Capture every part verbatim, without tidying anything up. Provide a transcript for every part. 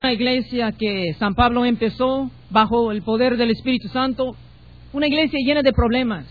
Una iglesia que San Pablo empezó bajo el poder del Espíritu Santo, una iglesia llena de problemas,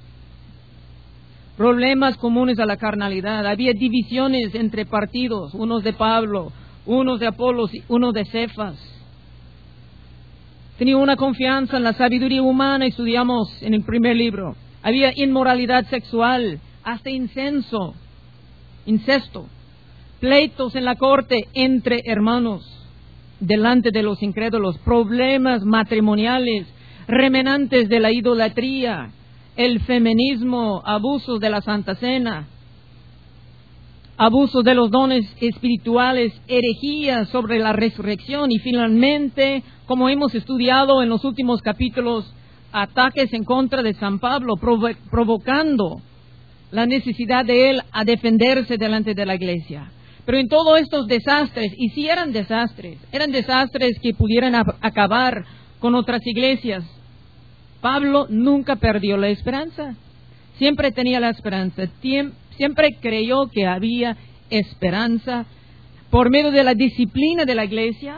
problemas comunes a la carnalidad. Había divisiones entre partidos, unos de Pablo, unos de Apolos, unos de Cefas. Tenía una confianza en la sabiduría humana, estudiamos en el primer libro. Había inmoralidad sexual, hasta incenso, incesto, pleitos en la corte entre hermanos, delante de los incrédulos, problemas matrimoniales, remanentes de la idolatría, el feminismo, abusos de la Santa Cena, abusos de los dones espirituales, herejías sobre la resurrección y finalmente, como hemos estudiado en los últimos capítulos, ataques en contra de San Pablo, provo- provocando la necesidad de él a defenderse delante de la iglesia. Pero en todos estos desastres, y si eran desastres, eran desastres que pudieran a- acabar con otras iglesias, Pablo nunca perdió la esperanza. Siempre tenía la esperanza. Tiem- siempre creyó que había esperanza por medio de la disciplina de la iglesia.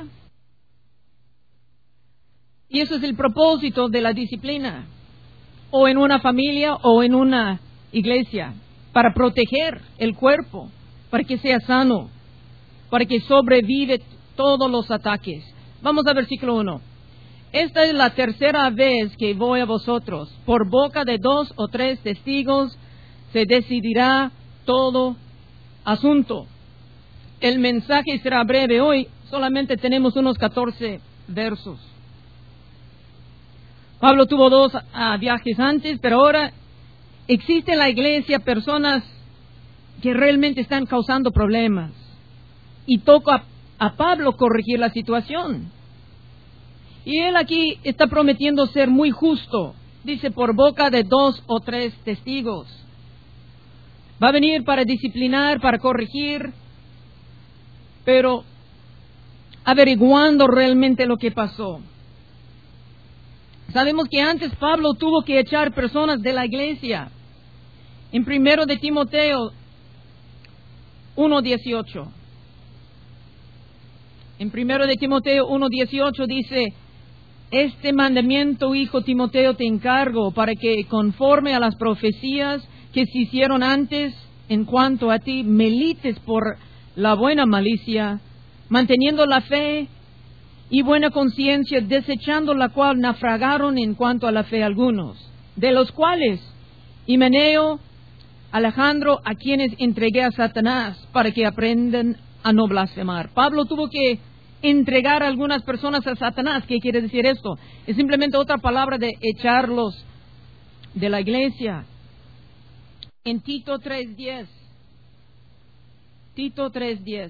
Y eso es el propósito de la disciplina, o en una familia o en una iglesia, para proteger el cuerpo, para que sea sano, para que sobrevive todos los ataques. Vamos al versículo uno. Esta es la tercera vez que voy a vosotros. Por boca de dos o tres testigos se decidirá todo asunto. El mensaje será breve hoy, solamente tenemos unos catorce versos. Pablo tuvo dos uh, viajes antes, pero ahora existe en la iglesia personas que realmente están causando problemas. Y toca a, a Pablo corregir la situación. Y él aquí está prometiendo ser muy justo. Dice, por boca de dos o tres testigos. Va a venir para disciplinar, para corregir, pero averiguando realmente lo que pasó. Sabemos que antes Pablo tuvo que echar personas de la iglesia. En primero de Timoteo uno dieciocho. En primero de Timoteo uno dieciocho dice, este mandamiento, hijo Timoteo, te encargo para que conforme a las profecías que se hicieron antes en cuanto a ti, milites por la buena malicia, manteniendo la fe y buena conciencia, desechando la cual naufragaron en cuanto a la fe algunos, de los cuales Himeneo, Alejandro, a quienes entregué a Satanás para que aprendan a no blasfemar. Pablo tuvo que entregar a algunas personas a Satanás. ¿Qué quiere decir esto? Es simplemente otra palabra de echarlos de la iglesia. En Tito tres diez. Tito tres diez.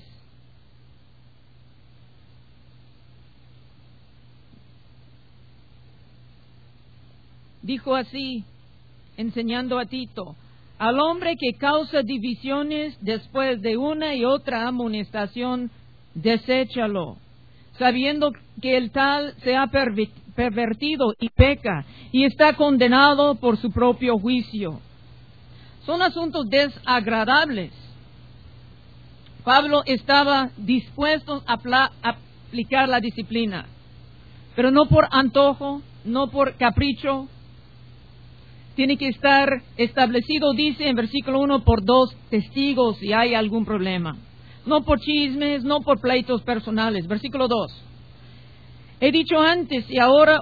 Dijo así, enseñando a Tito, al hombre que causa divisiones después de una y otra amonestación, deséchalo, sabiendo que el tal se ha pervertido y peca, y está condenado por su propio juicio. Son asuntos desagradables. Pablo estaba dispuesto a apl- aplicar la disciplina, pero no por antojo, no por capricho. Tiene que estar establecido, dice en versículo uno, por dos testigos si hay algún problema. No por chismes, no por pleitos personales. Versículo dos. He dicho antes y ahora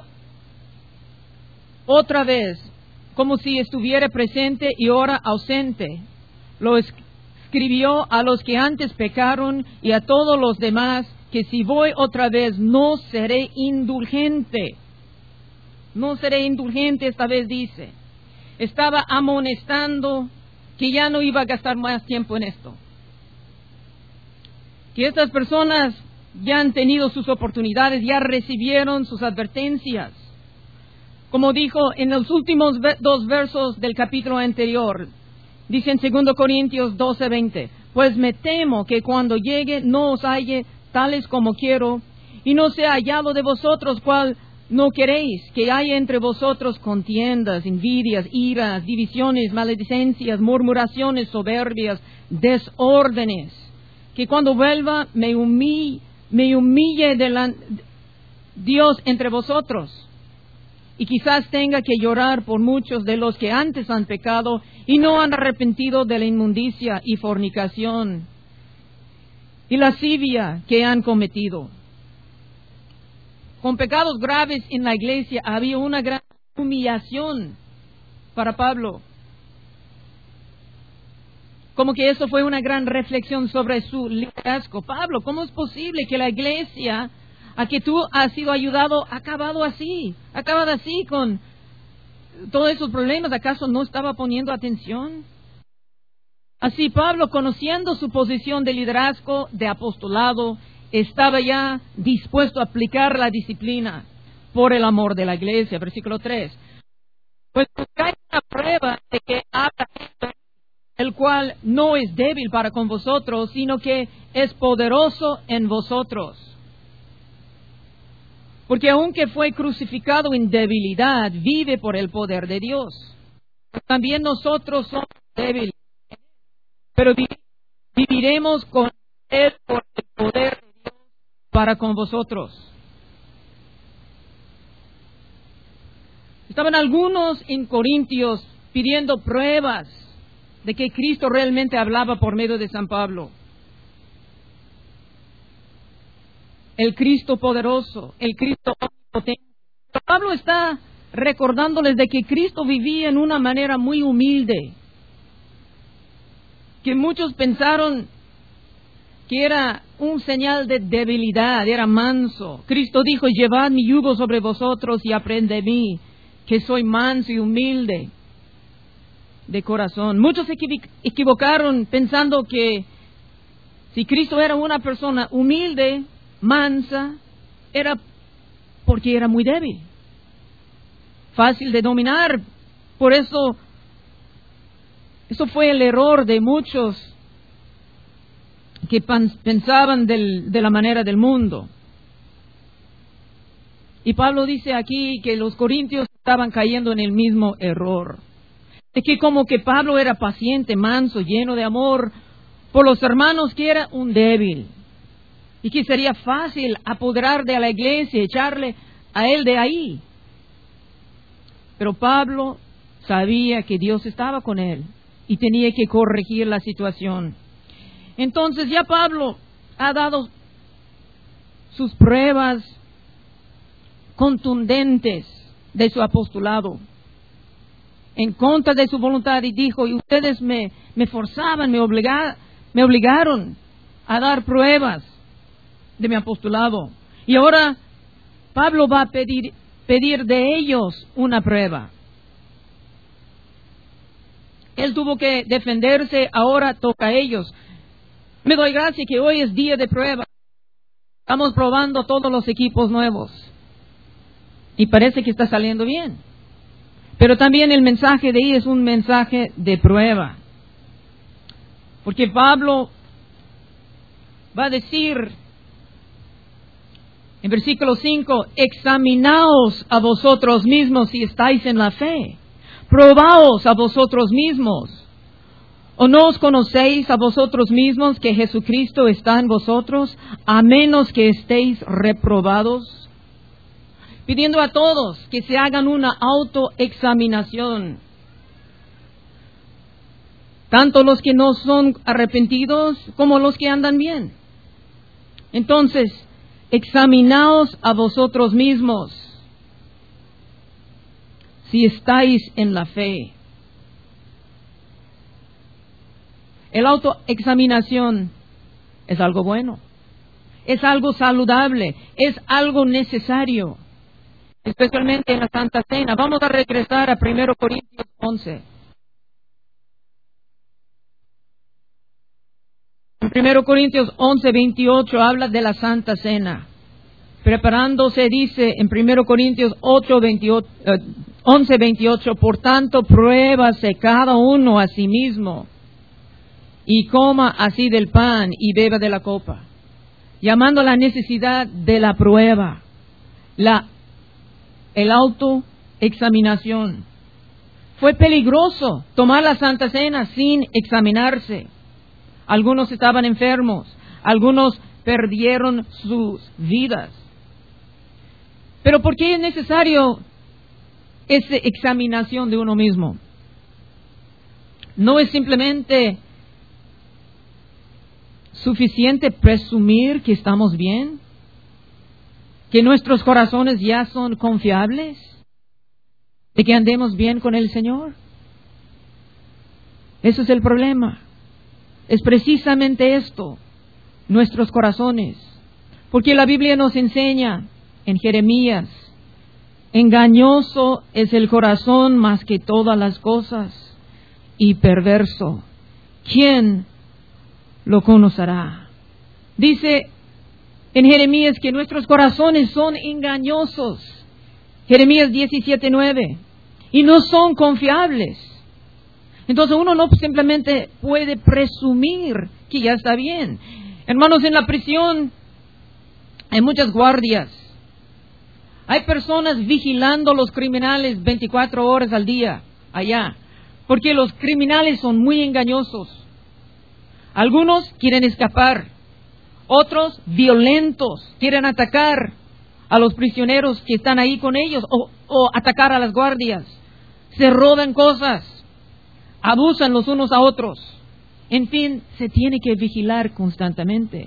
otra vez, como si estuviera presente y ahora ausente. Lo escribió a los que antes pecaron y a todos los demás, que si voy otra vez no seré indulgente. No seré indulgente esta vez, dice. Estaba amonestando que ya no iba a gastar más tiempo en esto. Que estas personas ya han tenido sus oportunidades, ya recibieron sus advertencias. Como dijo en los últimos ve- dos versos del capítulo anterior, dice en segundo Corintios doce veinte, pues me temo que cuando llegue no os halle tales como quiero, y no sea hallado de vosotros cual no queréis, que haya entre vosotros contiendas, envidias, iras, divisiones, maledicencias, murmuraciones, soberbias, desórdenes, que cuando vuelva me humille, me humille delante Dios entre vosotros. Y quizás tenga que llorar por muchos de los que antes han pecado y no han arrepentido de la inmundicia y fornicación y lascivia que han cometido. Con pecados graves en la iglesia había una gran humillación para Pablo. Como que eso fue una gran reflexión sobre su liderazgo. Pablo, ¿cómo es posible que la iglesia a que tú has sido ayudado ha acabado así? Ha acabado así con todos esos problemas. ¿Acaso no estaba poniendo atención? Así Pablo, conociendo su posición de liderazgo, de apostolado, estaba ya dispuesto a aplicar la disciplina por el amor de la iglesia. Versículo tres. Pues hay una prueba de que habla el cual no es débil para con vosotros, sino que es poderoso en vosotros. Porque aunque fue crucificado en debilidad, vive por el poder de Dios. También nosotros somos débiles, pero viviremos con Él por el poder de Dios para con vosotros. Estaban algunos en Corintios pidiendo pruebas de que Cristo realmente hablaba por medio de San Pablo. El Cristo poderoso, el Cristo omnipotente. Pablo está recordándoles de que Cristo vivía en una manera muy humilde, que muchos pensaron que era un señal de debilidad, era manso. Cristo dijo, llevad mi yugo sobre vosotros y aprended de mí, que soy manso y humilde de corazón. Muchos se equivocaron pensando que si Cristo era una persona humilde, mansa, era porque era muy débil, fácil de dominar. Por eso, eso fue el error de muchos que pensaban del, de la manera del mundo. Y Pablo dice aquí que los corintios estaban cayendo en el mismo error. De que como que Pablo era paciente, manso, lleno de amor por los hermanos, que era un débil. Y que sería fácil apoderar de la iglesia, echarle a él de ahí. Pero Pablo sabía que Dios estaba con él y tenía que corregir la situación. Entonces ya Pablo ha dado sus pruebas contundentes de su apostolado en contra de su voluntad, y dijo, y ustedes me, me forzaban, me, obliga, me obligaron a dar pruebas de mi apostolado. Y ahora Pablo va a pedir, pedir de ellos una prueba. Él tuvo que defenderse, ahora toca a ellos. Me doy gracia que hoy es día de prueba. Estamos probando todos los equipos nuevos y parece que está saliendo bien. Pero también el mensaje de ahí es un mensaje de prueba. Porque Pablo va a decir en versículo cinco, examinaos a vosotros mismos si estáis en la fe. Probaos a vosotros mismos. ¿O no os conocéis a vosotros mismos que Jesucristo está en vosotros, a menos que estéis reprobados? Pidiendo a todos que se hagan una autoexaminación. Tanto los que no son arrepentidos como los que andan bien. Entonces, examinaos a vosotros mismos si estáis en la fe. El autoexaminación es algo bueno, es algo saludable, es algo necesario, especialmente en la Santa Cena. Vamos a regresar a primero Corintios once. En primero Corintios once, veintiocho habla de la Santa Cena. Preparándose, dice en primero Corintios ocho, veintiocho, eh, once, veintiocho, por tanto, pruébase cada uno a sí mismo, y coma así del pan y beba de la copa, llamando a la necesidad de la prueba, la, el autoexaminación. Fue peligroso tomar la Santa Cena sin examinarse. Algunos estaban enfermos, algunos perdieron sus vidas. Pero ¿por qué es necesario esa examinación de uno mismo? No es simplemente suficiente presumir que estamos bien, que nuestros corazones ya son confiables, de que andemos bien con el Señor. Eso es el problema. Es precisamente esto, nuestros corazones. Porque la Biblia nos enseña en Jeremías, engañoso es el corazón más que todas las cosas y perverso. ¿Quién lo conocerá? Dice en Jeremías que nuestros corazones son engañosos. Jeremías diecisiete nueve. Y no son confiables. Entonces uno no simplemente puede presumir que ya está bien. Hermanos, en la prisión hay muchas guardias. Hay personas vigilando a los criminales veinticuatro horas al día allá. Porque los criminales son muy engañosos. Algunos quieren escapar. Otros violentos, quieren atacar a los prisioneros que están ahí con ellos o, o atacar a las guardias. Se roban cosas, abusan los unos a otros. En fin, se tiene que vigilar constantemente.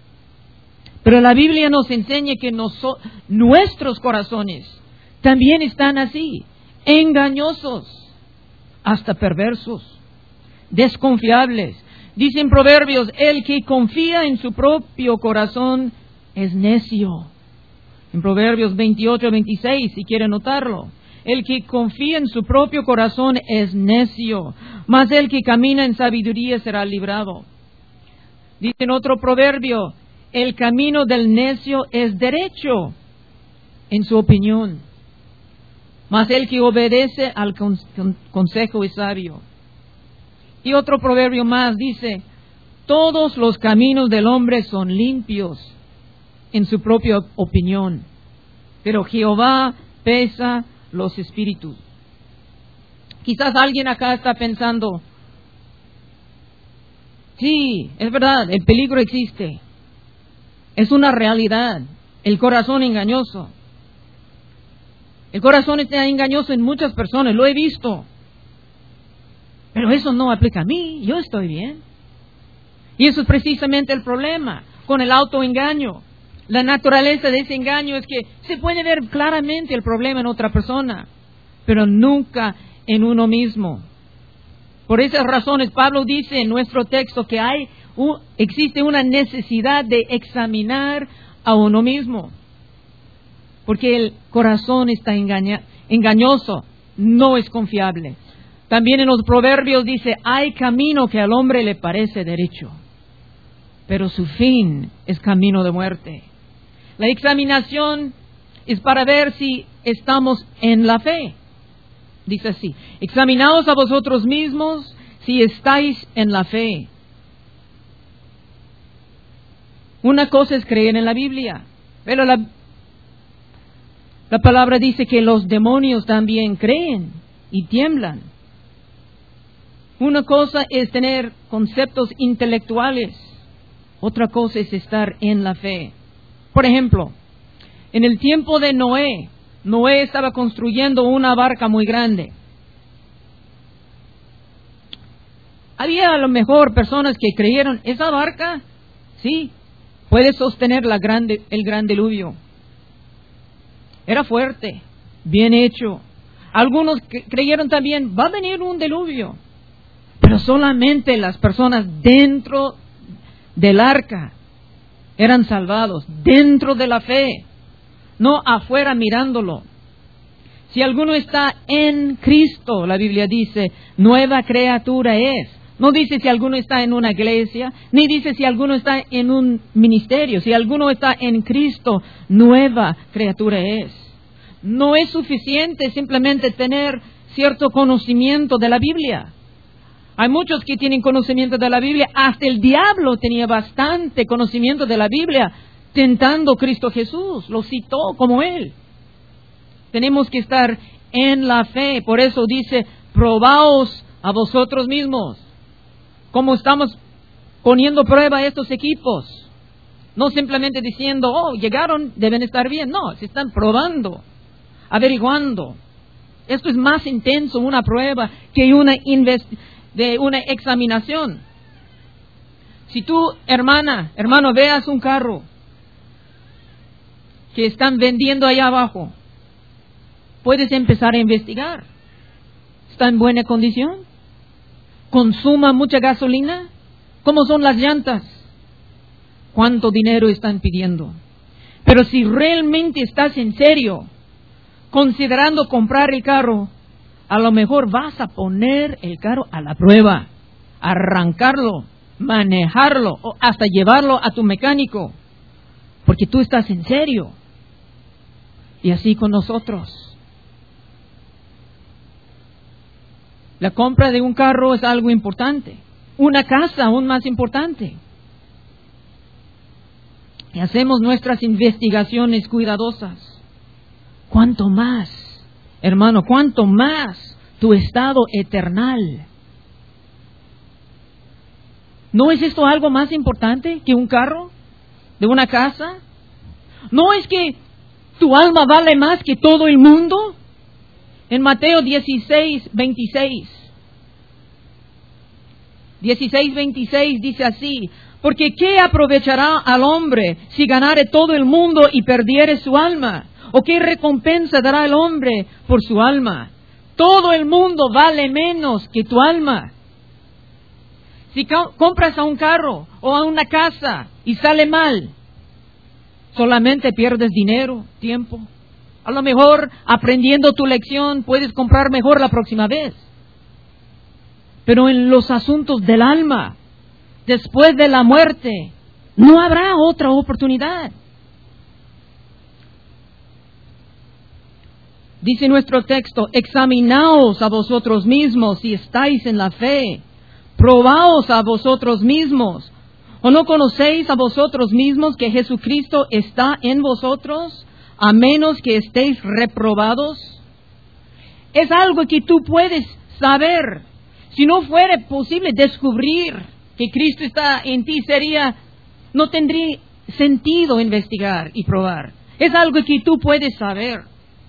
Pero la Biblia nos enseña que noso- nuestros corazones también están así, engañosos, hasta perversos, desconfiables. Dice en Proverbios, el que confía en su propio corazón es necio. En Proverbios veintiocho veintiséis, si quiere notarlo. El que confía en su propio corazón es necio, mas el que camina en sabiduría será librado. Dice en otro proverbio, el camino del necio es derecho en su opinión, mas el que obedece al consejo es sabio. Y otro proverbio más dice, todos los caminos del hombre son limpios en su propia opinión, pero Jehová pesa los espíritus. Quizás alguien acá está pensando, sí, es verdad, el peligro existe, es una realidad, el corazón engañoso. El corazón está engañoso en muchas personas, lo he visto. Pero eso no aplica a mí, yo estoy bien. Y eso es precisamente el problema con el autoengaño. La naturaleza de ese engaño es que se puede ver claramente el problema en otra persona, pero nunca en uno mismo. Por esas razones, Pablo dice en nuestro texto que hay un, existe una necesidad de examinar a uno mismo. Porque el corazón está engaña, engañoso, no es confiable. También en los proverbios dice, hay camino que al hombre le parece derecho, pero su fin es camino de muerte. La examinación es para ver si estamos en la fe. Dice así, examinaos a vosotros mismos si estáis en la fe. Una cosa es creer en la Biblia, pero la, la palabra dice que los demonios también creen y tiemblan. Una cosa es tener conceptos intelectuales, otra cosa es estar en la fe. Por ejemplo, en el tiempo de Noé, Noé estaba construyendo una barca muy grande. Había a lo mejor personas que creyeron, esa barca, sí, puede sostener la grande, el gran diluvio. Era fuerte, bien hecho. Algunos creyeron también, va a venir un diluvio. Pero solamente las personas dentro del arca eran salvados, dentro de la fe, no afuera mirándolo. Si alguno está en Cristo, la Biblia dice, nueva criatura es. No dice si alguno está en una iglesia, ni dice si alguno está en un ministerio. Si alguno está en Cristo, nueva criatura es. No es suficiente simplemente tener cierto conocimiento de la Biblia. Hay muchos que tienen conocimiento de la Biblia. Hasta el diablo tenía bastante conocimiento de la Biblia, tentando a Cristo Jesús. Lo citó como él. Tenemos que estar en la fe. Por eso dice, probaos a vosotros mismos. Como estamos poniendo prueba a estos equipos. No simplemente diciendo, oh, llegaron, deben estar bien. No, se están probando, averiguando. Esto es más intenso, una prueba, que una, invest- de una examinación. Si tú, hermana, hermano, veas un carro que están vendiendo allá abajo, puedes empezar a investigar. ¿Está en buena condición? ¿Consuma mucha gasolina? ¿Cómo son las llantas? ¿Cuánto dinero están pidiendo? Pero si realmente estás en serio considerando comprar el carro, a lo mejor vas a poner el carro a la prueba, arrancarlo, manejarlo o hasta llevarlo a tu mecánico, porque tú estás en serio. Y así con nosotros. La compra de un carro es algo importante. Una casa aún más importante. Y hacemos nuestras investigaciones cuidadosas. ¿Cuánto más, hermano, cuánto más tu estado eternal? ¿No es esto algo más importante que un carro? ¿De una casa? ¿No es que tu alma vale más que todo el mundo? En Mateo dieciséis, veintiséis. dieciséis, veintiséis dice así: porque ¿qué aprovechará al hombre si ganare todo el mundo y perdiere su alma? ¿O qué recompensa dará el hombre por su alma? Todo el mundo vale menos que tu alma. Si co- compras a un carro o a una casa y sale mal, solamente pierdes dinero, tiempo. A lo mejor, aprendiendo tu lección, puedes comprar mejor la próxima vez. Pero en los asuntos del alma, después de la muerte, no habrá otra oportunidad. Dice nuestro texto: examinaos a vosotros mismos si estáis en la fe. Probaos a vosotros mismos. ¿O no conocéis a vosotros mismos que Jesucristo está en vosotros, a menos que estéis reprobados? Es algo que tú puedes saber. Si no fuera posible descubrir que Cristo está en ti, sería, no tendría sentido investigar y probar. Es algo que tú puedes saber.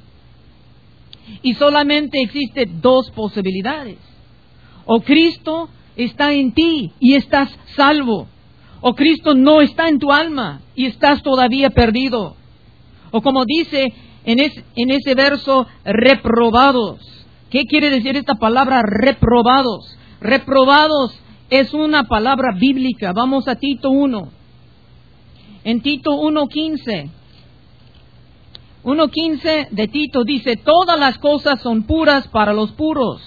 Y solamente existen dos posibilidades. O Cristo está en ti y estás salvo, o Cristo no está en tu alma y estás todavía perdido. O como dice en, es, en ese verso, reprobados. ¿Qué quiere decir esta palabra reprobados? Reprobados es una palabra bíblica. Vamos a Tito uno. En Tito uno quince. uno quince de Tito dice: todas las cosas son puras para los puros.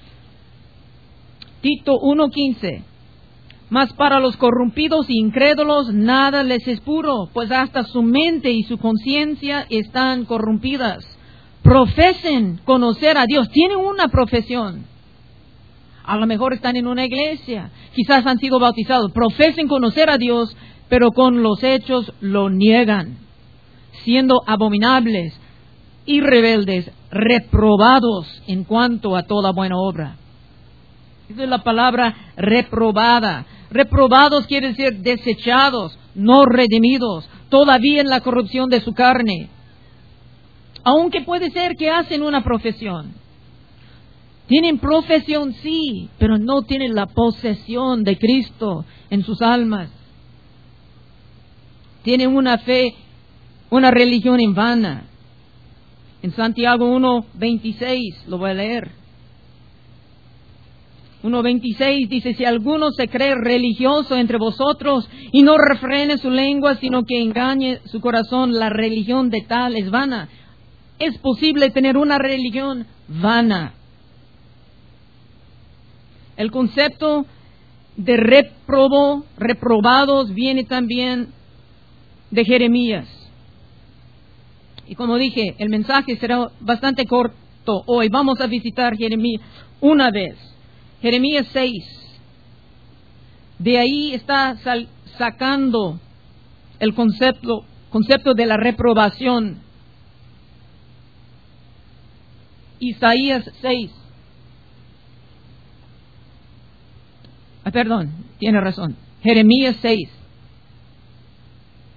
Tito uno quince. Mas para los corrompidos e incrédulos nada les es puro, pues hasta su mente y su conciencia están corrompidas. Profesen conocer a Dios. Tienen una profesión. A lo mejor están en una iglesia, quizás han sido bautizados. Profesen conocer a Dios, pero con los hechos lo niegan, siendo abominables y rebeldes, reprobados en cuanto a toda buena obra. Esa es la palabra reprobada. Reprobados quiere decir desechados, no redimidos, todavía en la corrupción de su carne. Aunque puede ser que hacen una profesión. Tienen profesión, sí, pero no tienen la posesión de Cristo en sus almas. Tienen una fe, una religión en vana. En Santiago uno veintiséis, lo voy a leer. uno veintiséis dice: si alguno se cree religioso entre vosotros y no refrene su lengua, sino que engañe su corazón, la religión de tal es vana. Es posible tener una religión vana. El concepto de reprobo, reprobados viene también de Jeremías. Y como dije, el mensaje será bastante corto hoy. Vamos a visitar Jeremías una vez. Jeremías seis. De ahí está sal- sacando el concepto, concepto de la reprobación. Isaías seis. Ah, perdón, tiene razón. Jeremías seis.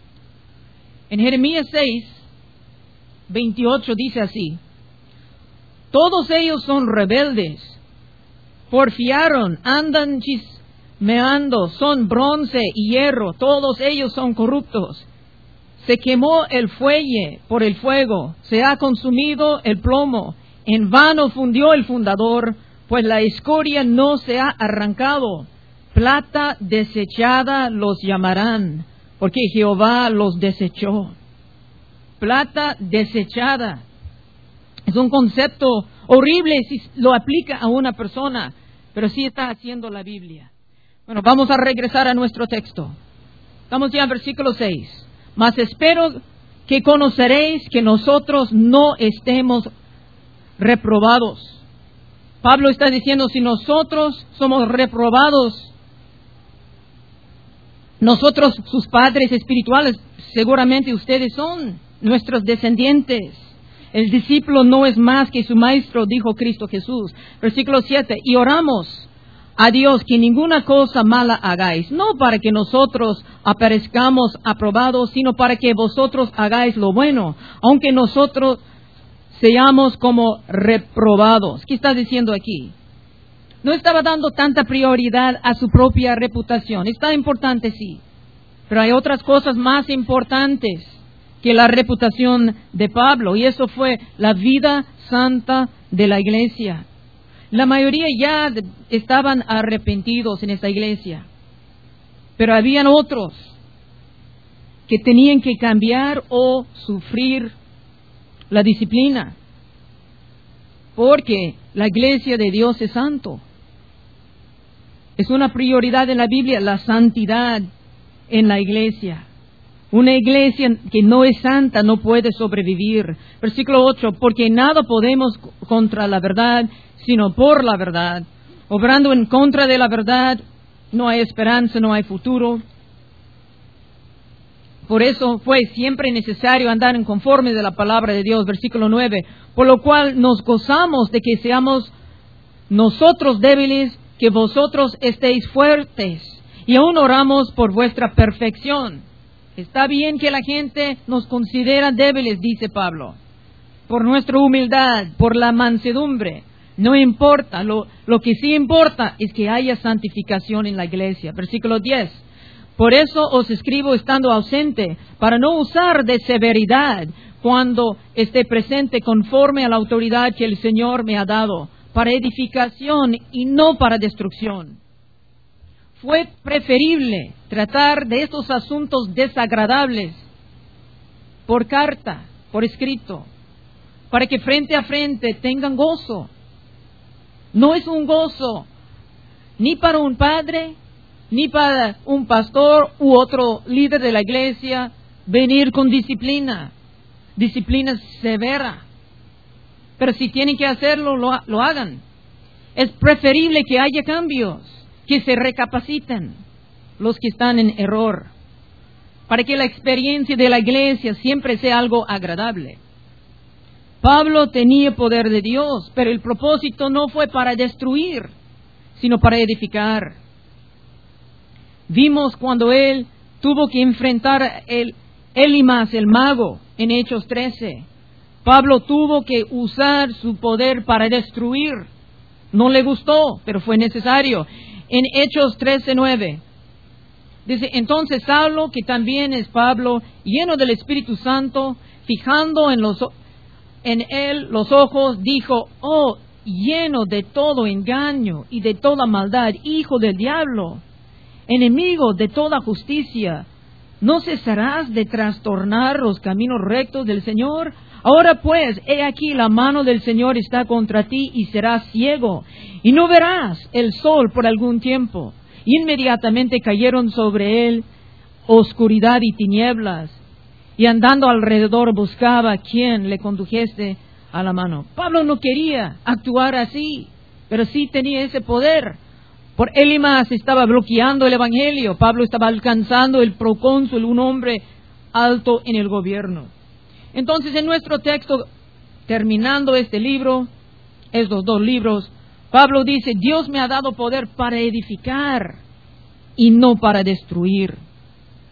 En Jeremías seis, veintiocho dice así: todos ellos son rebeldes, porfiaron, andan chismeando, son bronce y hierro, todos ellos son corruptos. Se quemó el fuelle por el fuego, se ha consumido el plomo, en vano fundió el fundador, pues la escoria no se ha arrancado. Plata desechada los llamarán, porque Jehová los desechó. Plata desechada. Es un concepto horrible si lo aplica a una persona, pero sí está haciendo la Biblia. Bueno, vamos a regresar a nuestro texto. Estamos ya en versículo seis. Mas espero que conoceréis que nosotros no estemos reprobados. Pablo está diciendo, si nosotros somos reprobados, nosotros, sus padres espirituales, seguramente ustedes son nuestros descendientes. El discípulo no es más que su maestro, dijo Cristo Jesús. Versículo siete, y oramos a Dios que ninguna cosa mala hagáis, no para que nosotros aparezcamos aprobados, sino para que vosotros hagáis lo bueno, aunque nosotros seamos como reprobados. ¿Qué está diciendo aquí? No estaba dando tanta prioridad a su propia reputación. Está importante, sí, pero hay otras cosas más importantes que la reputación de Pablo, y eso fue la vida santa de la iglesia. La mayoría ya estaban arrepentidos en esta iglesia, pero habían otros que tenían que cambiar o sufrir la disciplina, porque la iglesia de Dios es santo. Es una prioridad en la Biblia, la santidad en la iglesia. Una iglesia que no es santa no puede sobrevivir. Versículo ocho, porque nada podemos contra la verdad, sino por la verdad. Obrando en contra de la verdad, no hay esperanza, no hay futuro. Por eso fue siempre necesario andar en conforme de la palabra de Dios. Versículo nueve, por lo cual nos gozamos de que seamos nosotros débiles, que vosotros estéis fuertes, y aún oramos por vuestra perfección. Está bien que la gente nos considera débiles, dice Pablo, por nuestra humildad, por la mansedumbre. No importa, lo, lo que sí importa es que haya santificación en la iglesia. Versículo diez. Por eso os escribo estando ausente, para no usar de severidad cuando esté presente conforme a la autoridad que el Señor me ha dado, para edificación y no para destrucción. Fue preferible tratar de estos asuntos desagradables por carta, por escrito, para que frente a frente tengan gozo. No es un gozo ni para un padre, ni para un pastor u otro líder de la iglesia venir con disciplina, disciplina severa. Pero si tienen que hacerlo, lo, lo hagan. Es preferible que haya cambios, que se recapaciten los que están en error, para que la experiencia de la iglesia siempre sea algo agradable. Pablo tenía poder de Dios, pero el propósito no fue para destruir, sino para edificar. Vimos cuando él tuvo que enfrentar a Elimas, el mago, en Hechos trece. Pablo tuvo que usar su poder para destruir. No le gustó, pero fue necesario. En Hechos trece nueve, dice, entonces Saulo, que también es Pablo, lleno del Espíritu Santo, fijando en, los, en él los ojos, dijo, oh, lleno de todo engaño y de toda maldad, hijo del diablo, enemigo de toda justicia, ¿no cesarás de trastornar los caminos rectos del Señor? Ahora pues, he aquí la mano del Señor está contra ti y serás ciego, y no verás el sol por algún tiempo. Inmediatamente cayeron sobre él oscuridad y tinieblas, y andando alrededor buscaba quien le condujese a la mano. Pablo no quería actuar así, pero sí tenía ese poder. Por Elimas estaba bloqueando el evangelio. Pablo estaba alcanzando el procónsul, un hombre alto en el gobierno. Entonces, en nuestro texto, terminando este libro, estos dos libros, Pablo dice, Dios me ha dado poder para edificar y no para destruir.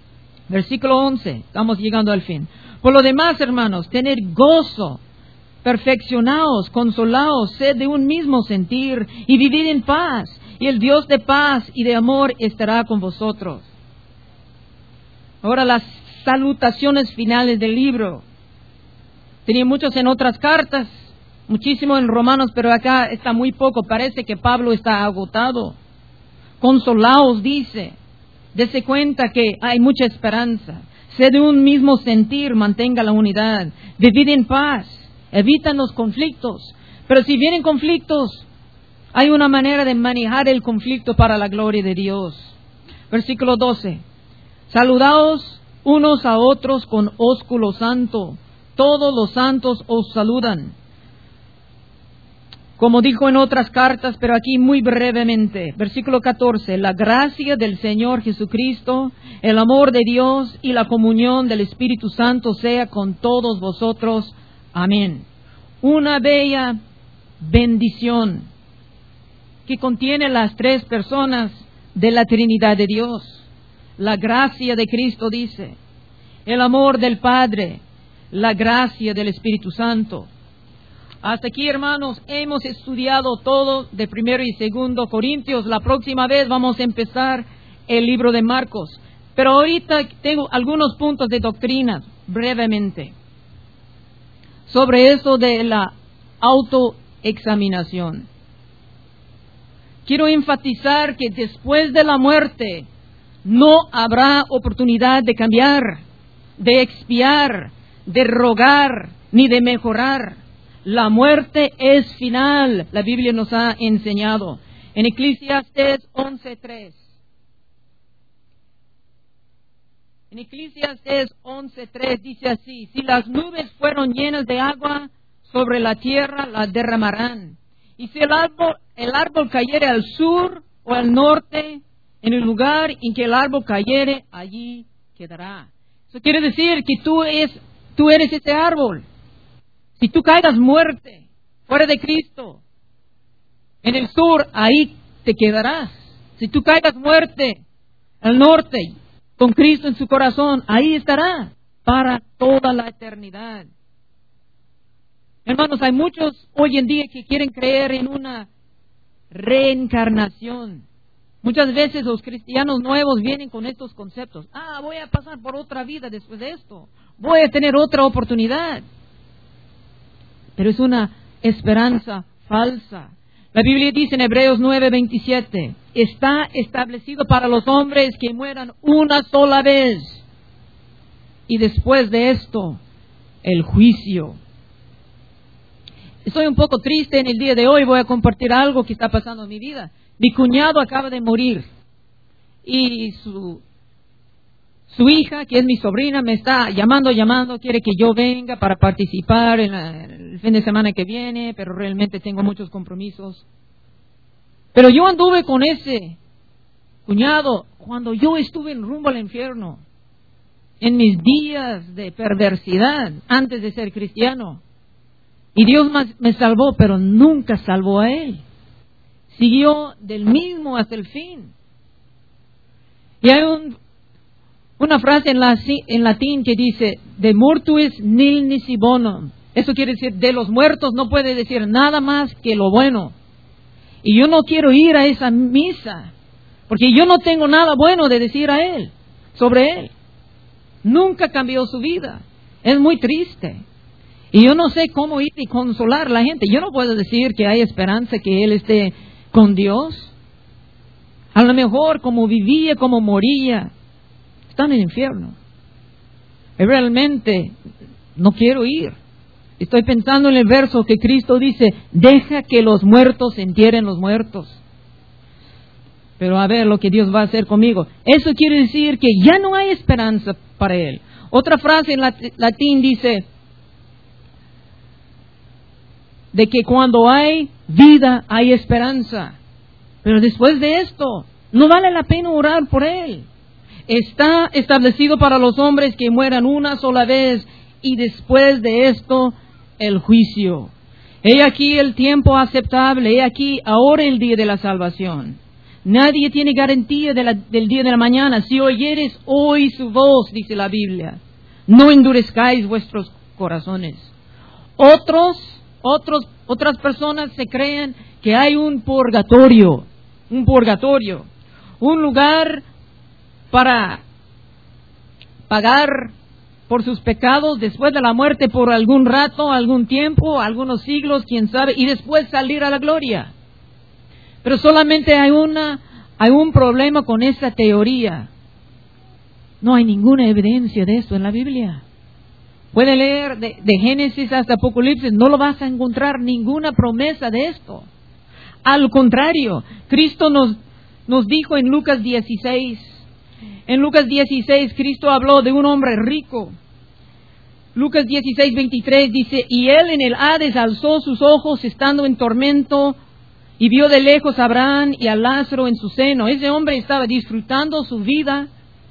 Versículo once, estamos llegando al fin. Por lo demás, hermanos, tener gozo, perfeccionaos, consolaos, sed de un mismo sentir y vivid en paz. Y el Dios de paz y de amor estará con vosotros. Ahora las salutaciones finales del libro. Tenía muchos en otras cartas, muchísimo en Romanos, pero acá está muy poco. Parece que Pablo está agotado. Consolaos, dice. Dese cuenta que hay mucha esperanza. Sed de un mismo sentir, mantenga la unidad. Vivid en paz. Evitan los conflictos. Pero si vienen conflictos, hay una manera de manejar el conflicto para la gloria de Dios. Versículo doce. Saludaos unos a otros con ósculo santo. Todos los santos os saludan. Como dijo en otras cartas, pero aquí muy brevemente. Versículo catorce. La gracia del Señor Jesucristo, el amor de Dios y la comunión del Espíritu Santo sea con todos vosotros. Amén. Una bella bendición que contiene las tres personas de la Trinidad de Dios. La gracia de Cristo, dice. El amor del Padre. La gracia del Espíritu Santo. Hasta aquí, hermanos, hemos estudiado todo de primero y segundo Corintios. La próxima vez vamos a empezar el libro de Marcos. Pero ahorita tengo algunos puntos de doctrina, brevemente, sobre eso de la autoexaminación. Quiero enfatizar que después de la muerte no habrá oportunidad de cambiar, de expiar, de rogar, ni de mejorar. La muerte es final, la Biblia nos ha enseñado. En Eclesiastés once tres. En Eclesiastés once tres dice así: si las nubes fueron llenas de agua, sobre la tierra la derramarán. Y si el árbol, el árbol cayere al sur o al norte, en el lugar en que el árbol cayere, allí quedará. Eso quiere decir que tú, es, tú eres ese árbol. Si tú caigas muerte, fuera de Cristo, en el sur, ahí te quedarás. Si tú caigas muerte, al norte, con Cristo en su corazón, ahí estará para toda la eternidad. Hermanos, hay muchos hoy en día que quieren creer en una reencarnación. Muchas veces los cristianos nuevos vienen con estos conceptos. Ah, voy a pasar por otra vida después de esto. Voy a tener otra oportunidad. Pero es una esperanza falsa. La Biblia dice en Hebreos nueve veintisiete, está establecido para los hombres que mueran una sola vez. Y después de esto, el juicio. Estoy un poco triste en el día de hoy. Voy a compartir algo que está pasando en mi vida. Mi cuñado acaba de morir. Y su... Su hija, que es mi sobrina, me está llamando, llamando, quiere que yo venga para participar en, la, en el fin de semana que viene, pero realmente tengo muchos compromisos. Pero yo anduve con ese cuñado cuando yo estuve en rumbo al infierno, en mis días de perversidad, antes de ser cristiano. Y Dios me salvó, pero nunca salvó a él. Siguió del mismo hasta el fin. Y hay un... Una frase en, la, en latín que dice, de mortuis nil nisi bonum. Eso quiere decir, de los muertos no puede decir nada más que lo bueno. Y yo no quiero ir a esa misa, porque yo no tengo nada bueno de decir a él, sobre él. Nunca cambió su vida. Es muy triste. Y yo no sé cómo ir y consolar a la gente. Yo no puedo decir que hay esperanza que él esté con Dios. A lo mejor como vivía, como moría, está en el infierno. Y realmente no quiero ir. Estoy pensando en el verso que Cristo dice, deja que los muertos entierren los muertos. Pero a ver lo que Dios va a hacer conmigo. Eso quiere decir que ya no hay esperanza para él. Otra frase en latín dice, de que cuando hay vida hay esperanza. Pero después de esto, no vale la pena orar por él. Está establecido para los hombres que mueran una sola vez y después de esto el juicio. He aquí el tiempo aceptable, he aquí ahora el día de la salvación. Nadie tiene garantía de la, del día de la mañana. Si oyeres hoy su voz, dice la Biblia, no endurezcáis vuestros corazones. Otros, otros, otras personas se creen que hay un purgatorio, un purgatorio, un lugar para pagar por sus pecados después de la muerte por algún rato, algún tiempo, algunos siglos, quién sabe, y después salir a la gloria. Pero solamente hay una, hay un problema con esa teoría. No hay ninguna evidencia de esto en la Biblia. Puede leer de, de Génesis hasta Apocalipsis, no lo vas a encontrar ninguna promesa de esto. Al contrario, Cristo nos, nos dijo en Lucas dieciséis, en Lucas dieciséis, Cristo habló de un hombre rico. Lucas dieciséis, veintitrés dice, y él en el Hades alzó sus ojos estando en tormento y vio de lejos a Abraham y a Lázaro en su seno. Ese hombre estaba disfrutando su vida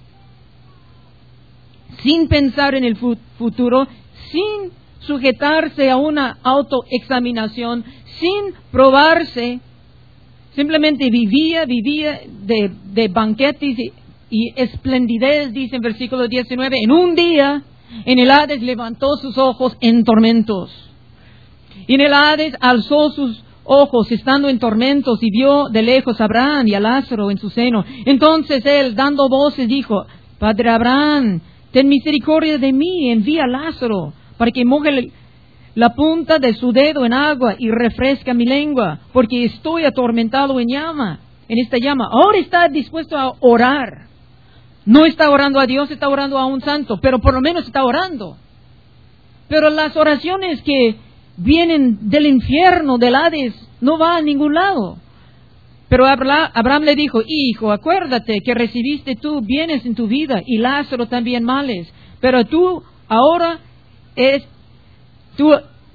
sin pensar en el futuro, sin sujetarse a una autoexaminación, sin probarse. Simplemente vivía, vivía de, de banquetes y, y esplendidez, dice en versículo diecinueve. En un día, en el Hades levantó sus ojos en tormentos. Y en el Hades alzó sus ojos estando en tormentos y vio de lejos a Abraham y a Lázaro en su seno. Entonces él, dando voces, dijo, Padre Abraham, ten misericordia de mí, envía a Lázaro para que moje la punta de su dedo en agua y refresca mi lengua, porque estoy atormentado en llama, en esta llama. Ahora está dispuesto a orar. No está orando a Dios, está orando a un santo, pero por lo menos está orando. Pero las oraciones que vienen del infierno, del Hades, no van a ningún lado. Pero Abraham le dijo, hijo, acuérdate que recibiste tú bienes en tu vida y Lázaro también males. Pero tú ahora es, tú,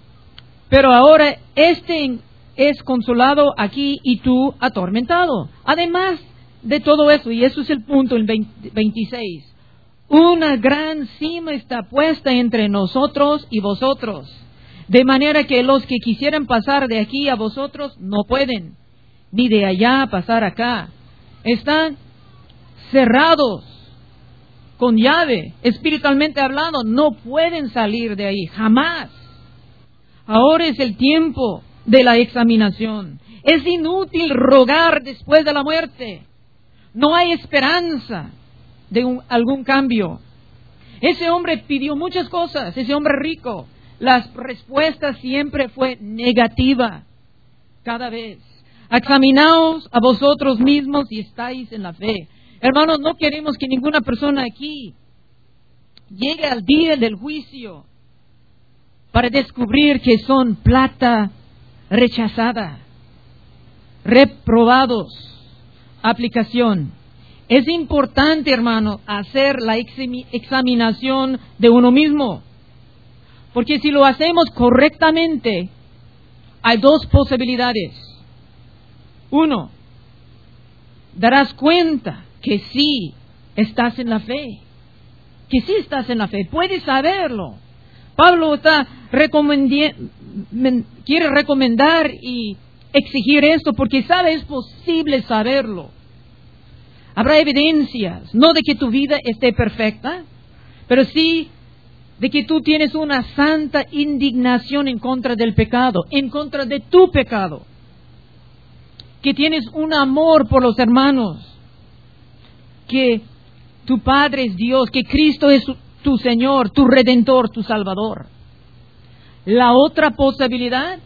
pero ahora este es consolado aquí y tú atormentado. Además de todo eso, y eso es el punto, el veintiséis, una gran cima está puesta entre nosotros y vosotros, de manera que los que quisieran pasar de aquí a vosotros no pueden, ni de allá pasar acá. Están cerrados con llave, espiritualmente hablando, no pueden salir de ahí, jamás. Ahora es el tiempo de la examinación. Es inútil rogar después de la muerte. No hay esperanza de un, algún cambio. Ese hombre pidió muchas cosas, ese hombre rico. La respuesta siempre fue negativa, cada vez. Examinaos a vosotros mismos si estáis en la fe. Hermanos, no queremos que ninguna persona aquí llegue al día del juicio para descubrir que son plata rechazada, reprobados. Aplicación. Es importante, hermano, hacer la examinación de uno mismo. Porque si lo hacemos correctamente, hay dos posibilidades. Uno, darás cuenta que sí estás en la fe. Que sí estás en la fe. Puedes saberlo. Pablo está recomendi- quiere recomendar y exigir esto porque sabe es posible saberlo. Habrá evidencias, no de que tu vida esté perfecta, pero sí de que tú tienes una santa indignación en contra del pecado, en contra de tu pecado. Que tienes un amor por los hermanos, que tu Padre es Dios, que Cristo es tu Señor, tu Redentor, tu Salvador. La otra posibilidad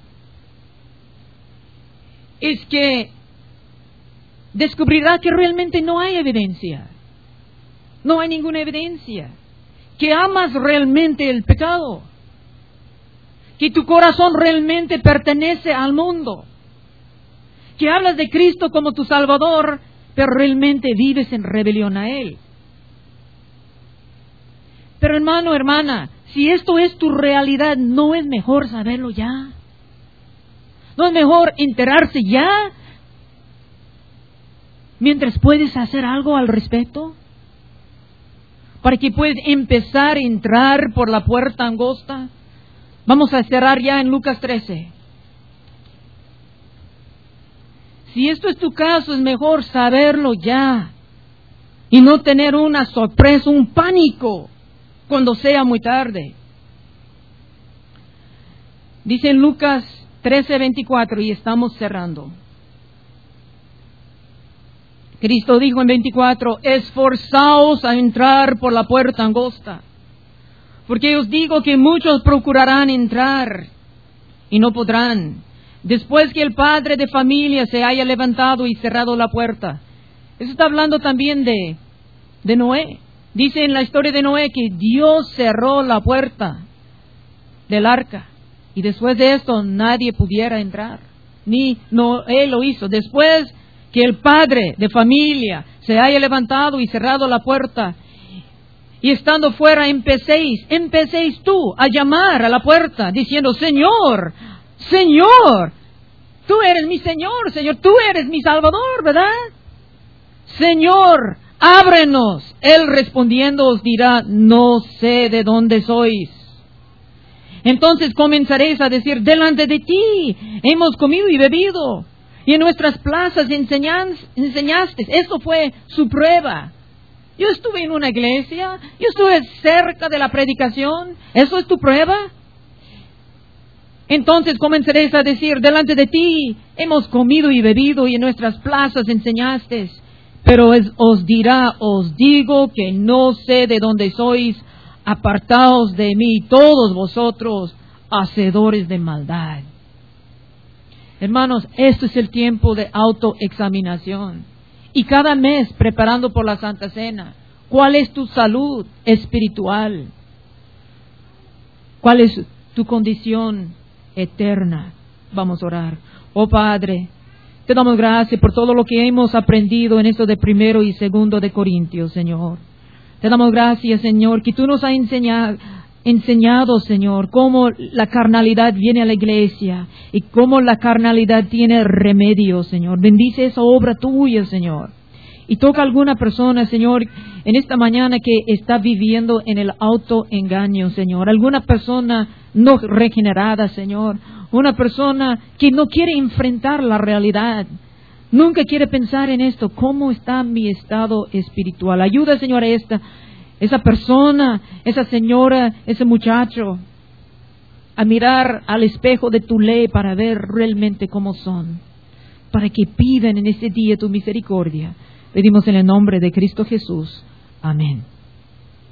es que descubrirá que realmente no hay evidencia. No hay ninguna evidencia. Que amas realmente el pecado. Que tu corazón realmente pertenece al mundo. Que hablas de Cristo como tu Salvador, pero realmente vives en rebelión a Él. Pero hermano, hermana, si esto es tu realidad, ¿no es mejor saberlo ya? ¿No es mejor enterarse ya? Mientras puedes hacer algo al respecto. Para que puedas empezar a entrar por la puerta angosta. Vamos a cerrar ya en Lucas trece. Si esto es tu caso, es mejor saberlo ya y no tener una sorpresa, un pánico cuando sea muy tarde. Dice en Lucas trece veinticuatro, y estamos cerrando. Cristo dijo en veinticuatro, esforzaos a entrar por la puerta angosta, porque os digo que muchos procurarán entrar y no podrán, después que el padre de familia se haya levantado y cerrado la puerta. Eso está hablando también de, de Noé. Dice en la historia de Noé que Dios cerró la puerta del arca y después de esto nadie pudiera entrar, ni Noé lo hizo. Después que el padre de familia se haya levantado y cerrado la puerta, y estando fuera empecéis, empecéis tú a llamar a la puerta, diciendo, Señor, Señor, tú eres mi Señor, Señor, tú eres mi Salvador, ¿verdad? Señor, ábrenos. Él respondiendo os dirá, no sé de dónde sois. Entonces comenzaréis a decir, delante de ti hemos comido y bebido, y en nuestras plazas enseñan, enseñaste. Eso fue su prueba. Yo estuve en una iglesia, yo estuve cerca de la predicación. ¿Eso es tu prueba? Entonces comenzaréis a decir, delante de ti hemos comido y bebido, y en nuestras plazas enseñaste. Pero es, os dirá, os digo que no sé de dónde sois, apartaos de mí todos vosotros, hacedores de maldad. Hermanos, esto es el tiempo de autoexaminación. Y cada mes, preparando por la Santa Cena, ¿cuál es tu salud espiritual? ¿Cuál es tu condición eterna? Vamos a orar. Oh Padre, te damos gracias por todo lo que hemos aprendido en esto de primero y segundo de Corintios, Señor. Te damos gracias, Señor, que tú nos has enseñado, enseñado, Señor, cómo la carnalidad viene a la iglesia y cómo la carnalidad tiene remedio, Señor. Bendice esa obra tuya, Señor. Y toca a alguna persona, Señor, en esta mañana que está viviendo en el autoengaño, Señor. Alguna persona no regenerada, Señor. Una persona que no quiere enfrentar la realidad. Nunca quiere pensar en esto. ¿Cómo está mi estado espiritual? Ayuda, Señor, a esta, esa persona, esa señora, ese muchacho, a mirar al espejo de tu ley para ver realmente cómo son. Para que pidan en ese día tu misericordia. Pedimos en el nombre de Cristo Jesús. Amén.